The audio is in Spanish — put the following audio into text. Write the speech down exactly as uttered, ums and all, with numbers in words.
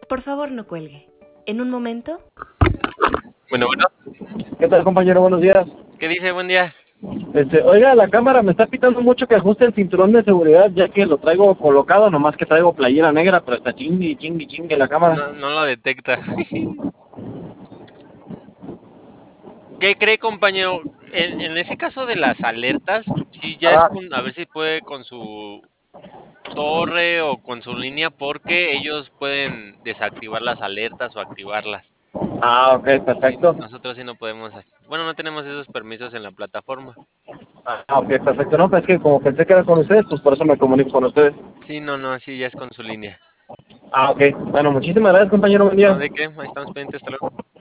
Por favor, no cuelgue. En un momento... Bueno, bueno. ¿Qué tal, compañero? Buenos días. ¿Qué dice? Buen día. Este, oiga, la cámara me está pitando mucho que ajuste el cinturón de seguridad, ya que lo traigo colocado, nomás que traigo playera negra, pero está chingue, chingue, chingue la cámara. No, no lo detecta. ¿Qué cree, compañero? En, en ese caso de las alertas, sí ya es Ah, con, a ver si puede con su torre o con su línea, porque ellos pueden desactivar las alertas o activarlas. ah, ok, Sí, perfecto. nosotros sí no podemos, hacer- bueno, no tenemos esos permisos en la plataforma. Ah, ok, perfecto. No, pues es que como pensé que era con ustedes, pues por eso me comunico con ustedes. Sí, no, no, sí, ya es con su línea. Ah, ok. Bueno, muchísimas gracias, compañero. Buen No, día. ¿de qué? Ahí estamos pendientes, hasta luego.